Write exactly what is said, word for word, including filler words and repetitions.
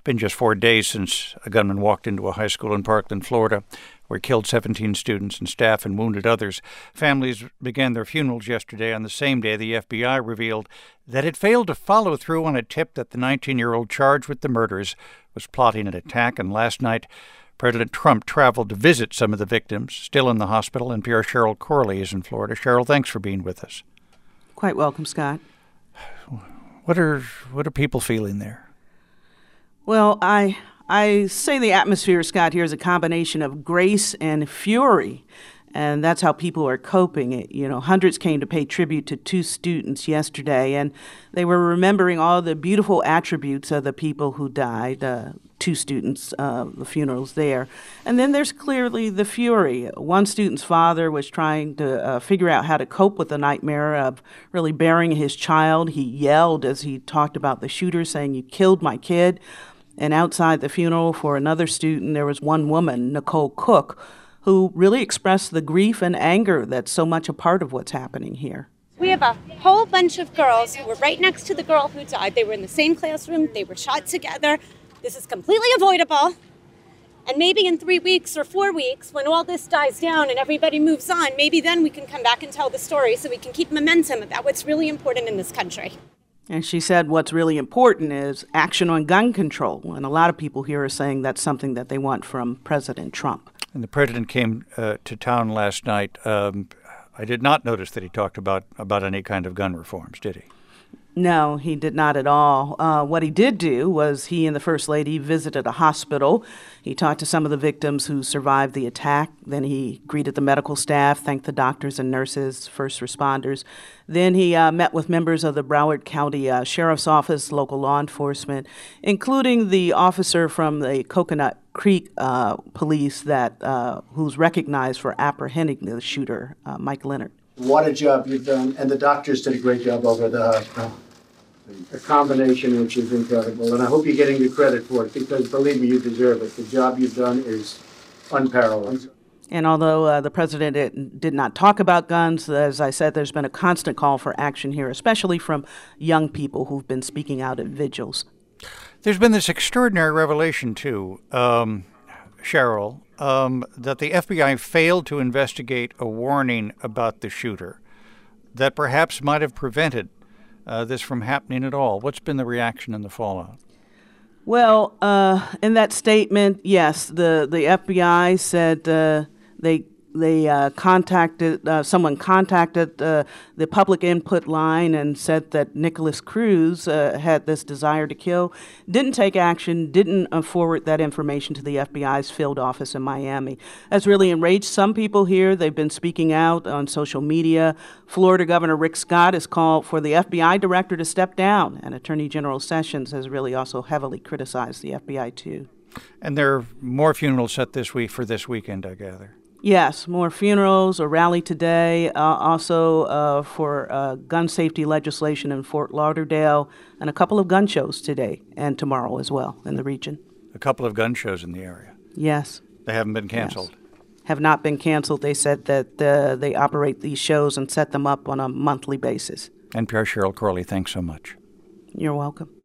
been just four days since a gunman walked into a high school in Parkland, Florida, where he killed seventeen students and staff and wounded others. Families began their funerals yesterday. On the same day, the F B I revealed that it failed to follow through on a tip that the nineteen-year-old charged with the murders was plotting an attack. And last night, President Trump traveled to visit some of the victims still in the hospital. N P R's Cheryl Corley is in Florida. Cheryl, thanks for being with us. Quite welcome, Scott. What are what are people feeling there? Well, I I say the atmosphere, Scott, here is a combination of grace and fury, and that's how people are coping. It, you know, hundreds came to pay tribute to two students yesterday, and they were remembering all the beautiful attributes of the people who died, uh, two students, uh, the funerals there. And then there's clearly the fury. One student's father was trying to uh, figure out how to cope with the nightmare of really burying his child. He yelled as he talked about the shooter, saying, "You killed my kid." And outside the funeral for another student, there was one woman, Nicole Cook, who really expressed the grief and anger that's so much a part of what's happening here. We have a whole bunch of girls who were right next to the girl who died. They were in the same classroom. They were shot together. This is completely avoidable. And maybe in three weeks or four weeks, when all this dies down and everybody moves on, maybe then we can come back and tell the story so we can keep momentum about what's really important in this country. And she said what's really important is action on gun control. And a lot of people here are saying that's something that they want from President Trump. And the president came uh, to town last night. Um, I did not notice that he talked about, about any kind of gun reforms, did he? No, he did not at all. Uh, what he did do was he and the First Lady visited a hospital. He talked to some of the victims who survived the attack. Then he greeted the medical staff, thanked the doctors and nurses, first responders. Then he uh, met with members of the Broward County uh, Sheriff's Office, local law enforcement, including the officer from the Coconut Creek uh, Police that uh, who's recognized for apprehending the shooter, uh, Mike Leonard. What a job you've done, and the doctors did a great job over at the hospital. A combination which is incredible, and I hope you're getting the credit for it, because believe me, you deserve it. The job you've done is unparalleled. And although uh, the president did, did not talk about guns, as I said, there's been a constant call for action here, especially from young people who've been speaking out at vigils. There's been this extraordinary revelation, too, um, Cheryl, um, that the F B I failed to investigate a warning about the shooter that perhaps might have prevented uh, this from happening at all. What's been the reaction and the fallout? Well, uh, in that statement, yes, the, the F B I said uh, they they uh, contacted uh, someone contacted uh, the public input line and said that Nicholas Cruz uh, had this desire to kill. Didn't take action. Didn't uh, forward that information to the F B I's field office in Miami. That's really enraged some people here. They've been speaking out on social media. Florida Governor Rick Scott has called for the F B I director to step down, and Attorney General Sessions has really also heavily criticized the F B I too. And there are more funerals set this week for this weekend, I gather. Yes, more funerals, a rally today, uh, also uh, for uh, gun safety legislation in Fort Lauderdale, and a couple of gun shows today and tomorrow as well in the region. A couple of gun shows in the area? Yes. They haven't been canceled? Yes. Have not been canceled. They said that uh, they operate these shows and set them up on a monthly basis. N P R Cheryl Corley, thanks so much. You're welcome.